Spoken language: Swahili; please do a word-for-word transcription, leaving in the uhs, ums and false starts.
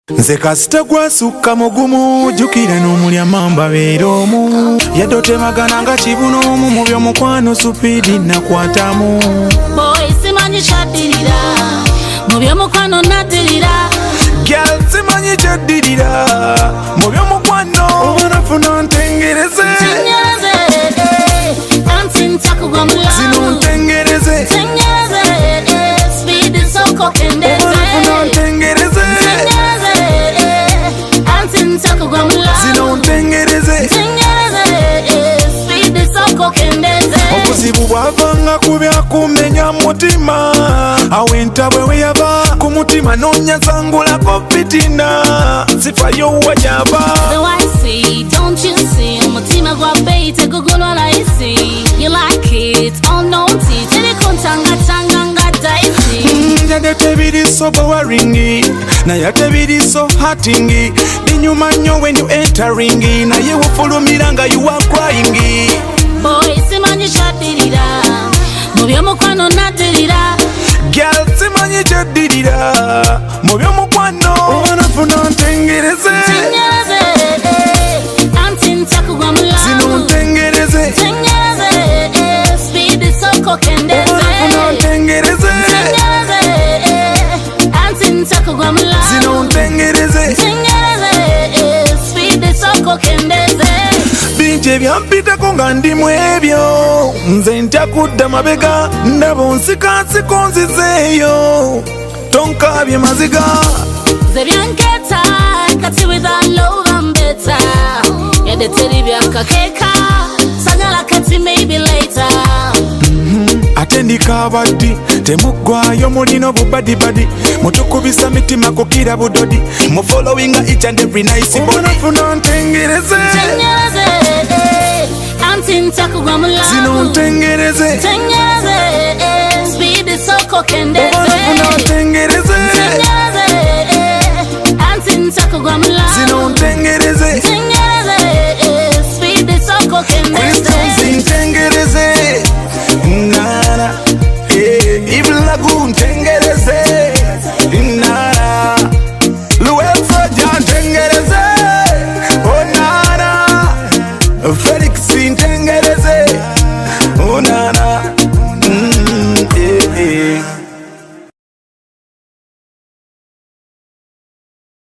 Nze kasita gwasukka mugumu jukira n'omulya mamba beera omu yadde otemagana nga kibuno omu mu by'omukwano supidi nakwatamu boy simanyi kyaddirira mu by'omukwano naddirira girl simanyi kyaddirira mu by'omukwano obonafuna ntengereze ntengereze anti ntakugwa mu lamu zino ntengereze ntengereze speed soko kendeze obonafuna ntengereze zino ntengereze obuzibu bwavanga ku byakumenya mutima awo entabwe we yaba ku mutima nonyasangulako fitina sifayo wajaba omutima gwa beyi tegugulwa layisi you like it all nonti terikuntanga nga daisi yade tebiri so bowaringi naye tebiri so hatingi binyuma nnyo when you entering naye wofulumira nga you are crying boy simanyi kyaddirira mu by'omukwano naddirira girl simanyi kyaddirira mu by'omukwano obonafuna ntengereze ntengereze anti ntakugwa mu lamu zino ntengereze ntengereze speed soko kendeze obonafuna ntengereze anti ntakugwa mu lamu zino ntengereze ntengereze speed soko kendeze bingi ebyampitako nga ndi mu ebyo nze ntya kudda mabega ndaba onsikansiko nzizeeyo tonkabye maziga ze byanketa kati with a love and better yadde teri byakakeeka sagala kati maybe later ate ndikabaddi temuggwayo mulina obubadibadi mutukubisa mitima kukira budodi mu followinga each and every nice body obonafuna ntengereze ntengereze anti ntakugwa mu lamu zino ntengereze ntengereze speed soko kendeze